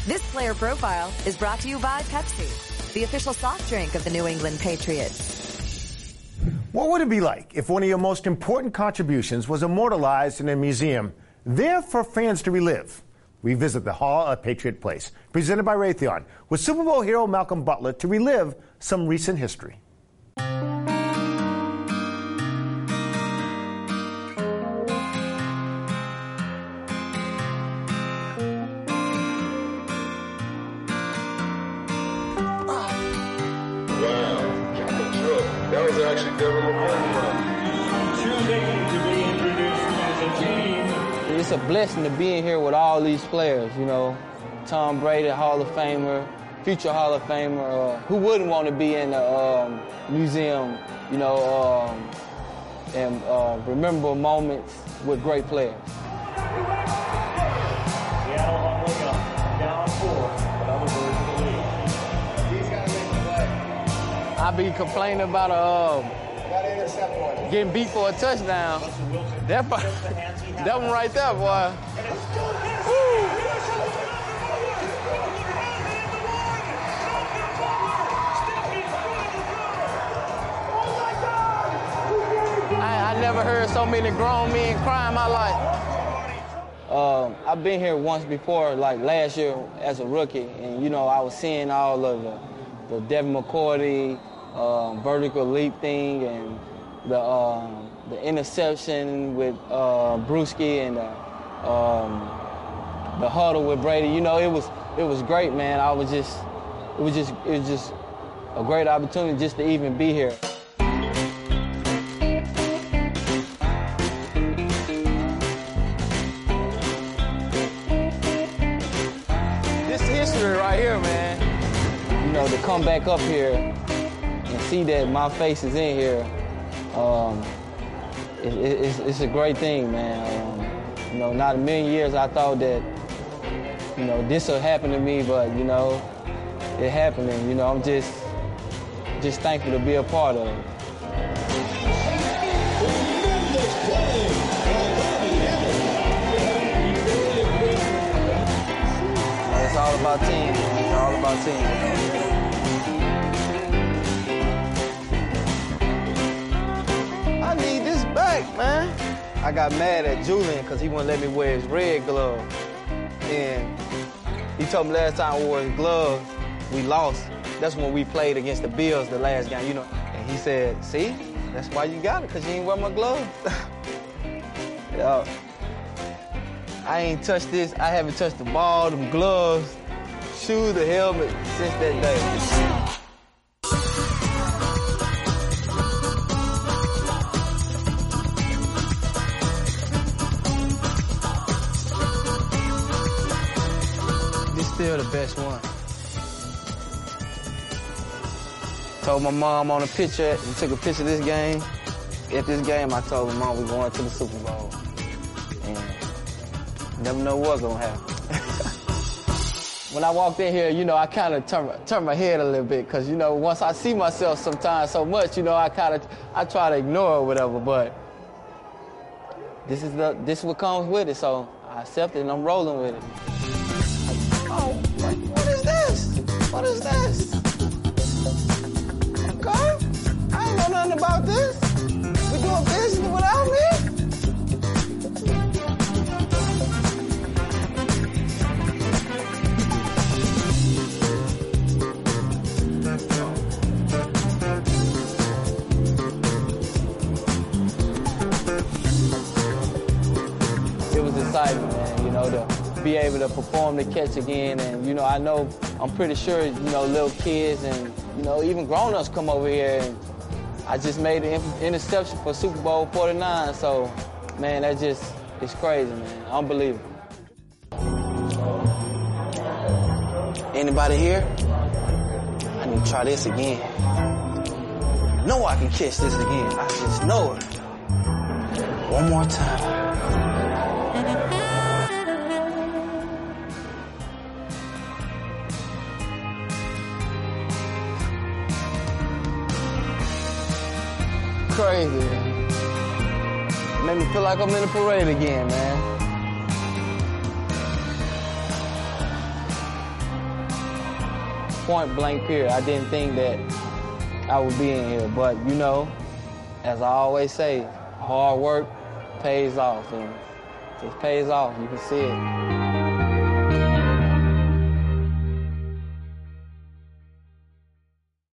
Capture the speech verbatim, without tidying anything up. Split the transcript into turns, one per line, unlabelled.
This player profile is brought to you by Pepsi, the official soft drink of the New England Patriots.
What would it be like if one of your most important contributions was immortalized in a museum, there for fans to relive? We visit the Hall of Patriot Place, presented by Raytheon, with Super Bowl hero Malcolm Butler to relive some recent history.
It's a blessing to be in here with all these players, you know. Tom Brady, Hall of Famer, future Hall of Famer. Uh, who wouldn't want to be in the um, museum, you know, um, and uh, remember moments with great players. I be complaining about uh, getting beat for a touchdown. That, that one right there, boy. I, I never heard so many grown men cry in my life. Uh, I've been here once before, like last year as a rookie, and you know I was seeing all of the, the Devin McCourty um, vertical leap thing and the um, the interception with uh, Brewski and the, um, the huddle with Brady. You know, it was it was great, man. I was just it was just it was just a great opportunity just to even be here. This history right here, man. You know, to come back up here and see that my face is in here. Um, it, it, it's, it's a great thing, man. Um, you know, not a million years I thought that, you know, this would happen to me, but, you know, it happened, and, you know, I'm just, just thankful to be a part of it. It's all about team, man. It's all about team. Man, I got mad at Julian because he wouldn't let me wear his red glove. And he told me last time I wore his gloves, we lost. That's when we played against the Bills the last game, you know. And he said, see, that's why you got it, because you ain't wear my gloves. Yeah. I ain't touched this. I haven't touched the ball, them gloves, shoes, the helmet since that day. Still the best one. Told my mom on a picture, we took a picture of this game. At this game, I told my mom we're going to the Super Bowl. And never know what's gonna happen. When I walked in here, you know, I kind of turn, turn my head a little bit, because, you know, once I see myself sometimes so much, you know, I kind of, I try to ignore it or whatever, but this is the, this is what comes with it, so I accept it and I'm rolling with it. What is this? Okay? I ain't know nothing about this. We doing business without me? It was exciting, man, you know, to be able to perform the catch again. And, you know, I know, I'm pretty sure, you know, little kids and, you know, even grown-ups come over here. And I just made an interception for Super Bowl forty-nine. So, man, that just, it's crazy, man. Unbelievable. Anybody here? I need to try this again. I know I can catch this again. I just know it. One more time. Crazy. Made me feel like I'm in a parade again, man. point blank period, I didn't think that I would be in here. But, you know, as I always say, hard work pays off, and it pays off. You can see it.